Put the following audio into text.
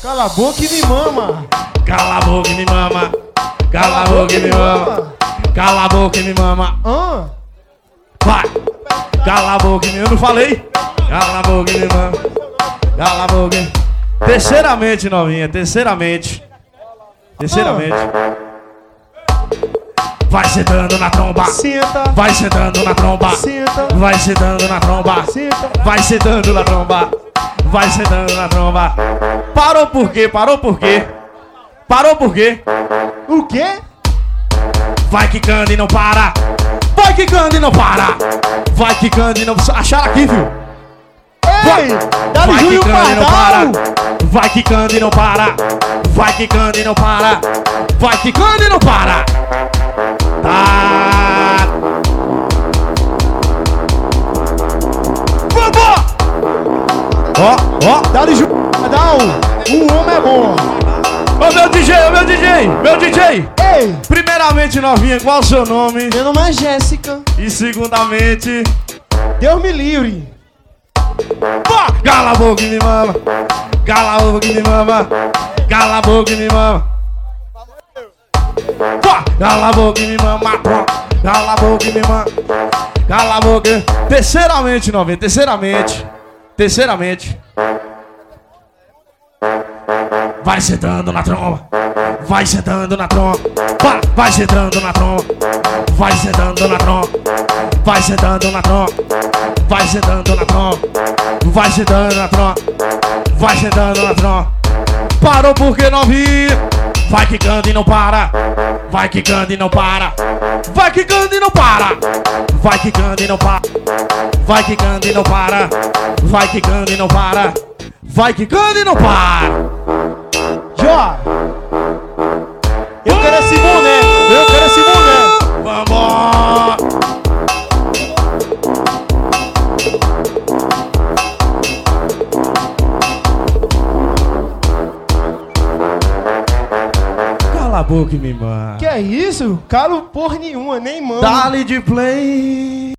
Cala a boca e me mama. Cala a boca e me mama. Cala a boca e me mama. Cala a boca e me mama. Vai. Cala a boca e me... Eu não falei? Cala a boca e me mama. Cala a boca. Terceiramente, novinha. Terceiramente. Vai sentando na tromba. Senta. Vai sentando na tromba. Senta. Vai sentando na tromba. Senta. Vai sentando na tromba. Vai sentando na tromba. Parou por quê? Parou por quê? Parou por quê? O quê? Vai quicando e não para. Vai quicando e não para. Vai quicando e não... Acharam aqui, viu? Ei! Dá-lhe Vai Júlio quicando e não Pardal! para. Vai quicando e não para. Vai quicando e não para. Vai quicando e não para. Tá. Vamos! Ó. Dá-lhe Júlio Pardal! O homem é bom! Ô meu DJ! Meu DJ! Ei! Primeiramente, novinha, qual o seu nome? Meu nome é Jéssica. E segundamente... Deus me livre. Cala a boca e me mama. Cala a boca e me mama. Cala a boca e me mama. Cala a boca e me mama. Cala a boca e me mama. Cala a boca. Terceiramente, novinha, terceiramente. Vai sentando na tromba. Vai sentando na tromba. Vai sentando na tromba. Vai sentando na tromba. Vai sentando na tromba. Vai sentando na tromba. Vai sentando na tromba. Vai sentando na tromba. Parou porque novinha. Vai quicando e não para. Vai quicando e não para. Vai quicando e não para. Vai quicando e não para. Vai quicando e não para. Vai quicando e não para. Vai quicando e não para. Jó! Eu quero esse boné! Eu quero esse boné! Vambora! Cala a boca e me manda. Que é isso? Calo porra nenhuma, nem mano. Dá-lhe de play.